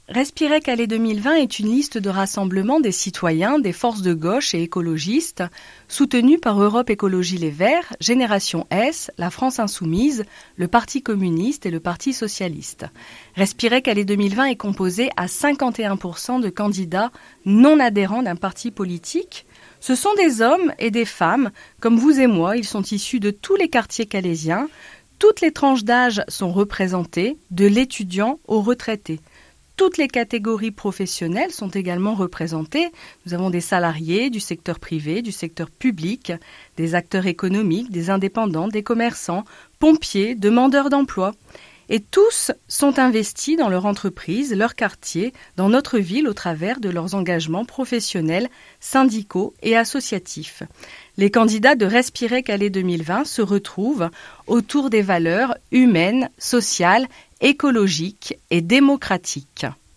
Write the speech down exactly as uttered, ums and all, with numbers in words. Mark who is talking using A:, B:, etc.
A: Respirer Calais deux mille vingt est une liste de rassemblement des citoyens, des forces de gauche et écologistes, soutenus par Europe Écologie Les Verts, Génération S, la France Insoumise, le Parti communiste et le Parti socialiste. Respirer Calais deux mille vingt est composé à cinquante et un pour cent de candidats non adhérents d'un parti politique. Ce sont des hommes et des femmes, comme vous et moi, ils sont issus de tous les quartiers calaisiens. Toutes les tranches d'âge sont représentées, de l'étudiant au retraité. Toutes les catégories professionnelles sont également représentées. Nous avons des salariés du secteur privé, du secteur public, des acteurs économiques, des indépendants, des commerçants, pompiers, demandeurs d'emploi. Et tous sont investis dans leur entreprise, leur quartier, dans notre ville au travers de leurs engagements professionnels, syndicaux et associatifs. Les candidats de Respirer Calais deux mille vingt se retrouvent autour des valeurs humaines, sociales, écologiques et démocratiques.